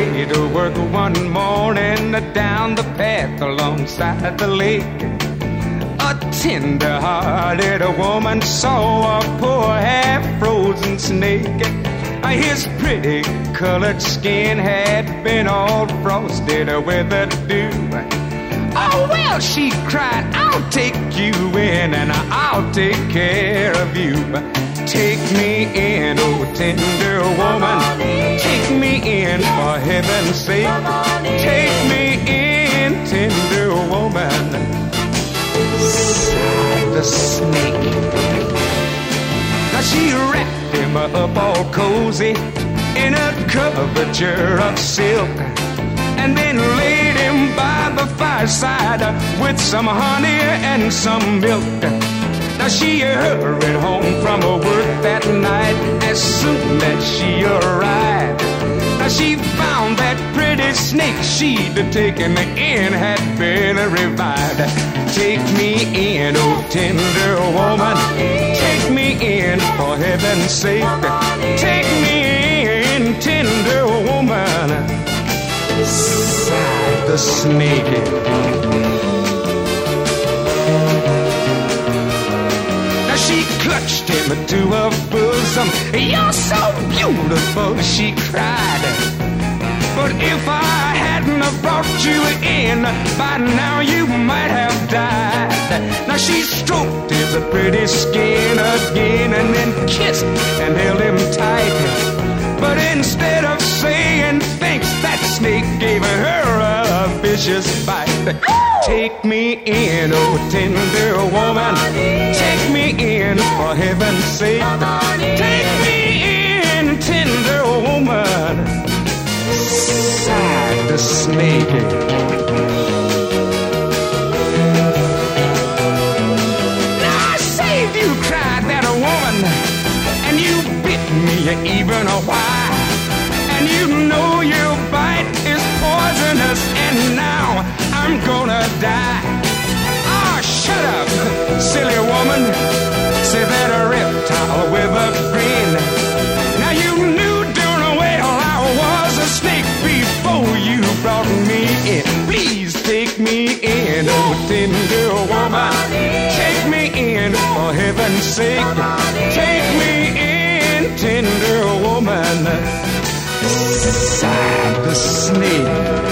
way to work one morning down the path alongside the lake. A tender-hearted woman saw a poor half-frozen snake. His pretty colored skin had been all frosted with the dew. Oh, well, she cried, I'll take you in and I'll take care of you. Take me in, oh tender woman. Take me in, for heaven's sake. Take me in, tender woman. Sighed the snake. Now she wrapped him up all cozy in a coverture of silk, and then laid him by the fireside with some honey and some milk. Now she hurried home from her work that night as soon as she arrived. Now she found that pretty snake she'd taken in had been revived. Take me in, oh tender woman. Take me in, for heaven's sake. Take me in, tender woman. Sighed the snake. Now she clutched him to her bosom. You're so beautiful, she cried. But if I hadn't have brought you in, by now you might have died. Now she stroked his pretty skin again and then kissed and held him tight. But instead of saying thanks, that snake gave her a vicious bite. Take me in, oh tender woman. Take me in, for heaven's sake. Take me in, tender woman. Sighed the snake. Now I saved you, cried that woman, and you bit me even a while. And you know your bite is poisonous, and now I'm gonna die. Ah, shut up, silly woman, said that a reptile with a grin. Now you knew darn well I was a snake before you brought me in. Please take me in, oh tender woman. Take me in, for heaven's sake. Take me in, tender woman. Sighed the snake.